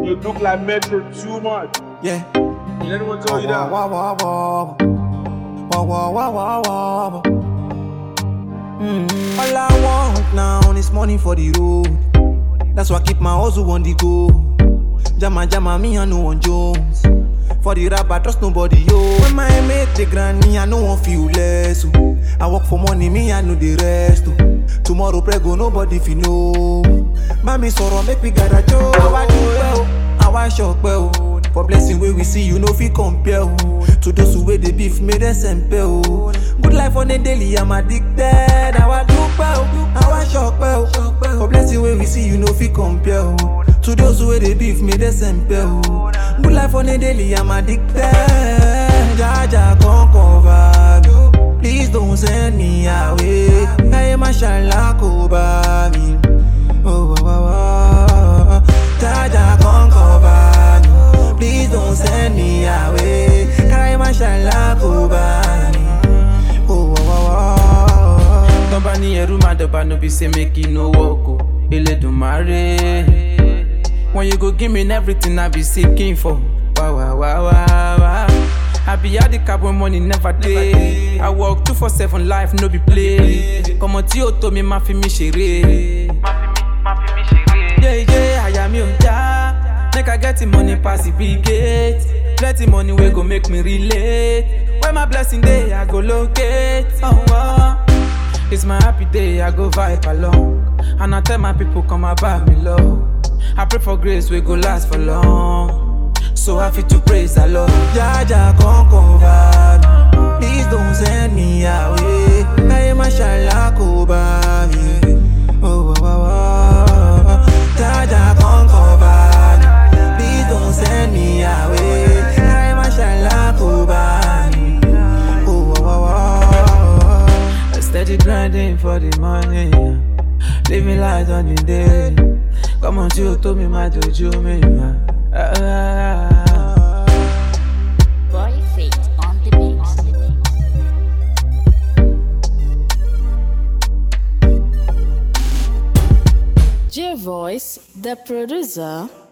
You look like Metro too much. Yeah. Did anyone tell you that? Wah, wah, wah, wah, wah, wah, wah, wah, wah. All I want now is money for the road. That's why I keep my hustle on the go. Jama, me I no one Jones. For the rap, I trust nobody, yo. When my mate the grand, me I no one feel less. Oh. I work for money, me I know the rest. Oh. Tomorrow pray go, nobody fi know. Mami sorrow make we gather joe. How do well, how I shock well. For blessing where we see you no fi compare. Oh. To those who wear the beef, made them sempe. Oh. Good life on a daily, I'm addicted. How I do well, how I shock well. For blessing where we see you no fi compare. Oh. To those who wear the beef, made them sempe. Oh. Good life on a daily, I'm addicted. Jaja can't cover me. Please don't send me away. I am a shala cover me. Oh, oh, oh, oh. Jaja can't cover me. Please don't send me away. I am a shala cover me. Oh, oh, oh, oh. Nobody here room no be say make it no walk. Ele do marry. When you go give me everything I be seeking for. Wow, wow, wow, wow, wow. I be at the cab when money never day. I work 247 life, no be play. Come on, Tio to me, ma fi mi shere. Yeah, I am your ja. Make I get the money pass the big gate. Plenty money we go make me relate. When my blessing day, I go locate. Oh, it's my happy day, I go vibe along. And I tell my people come about me low. I pray for grace, we go last for long. So happy to praise the Lord. Jaja can't cover me. Please don't send me away. I am a shala cover me. Oh, oh, oh, oh. Jaja can't cover me. Please don't send me away. I am a shala cover me. Oh, oh, oh, oh. I steady grinding for the money. Living life on the day. Come on, you told me my dojo me. Boy Fate on the mix. J Voice, the producer.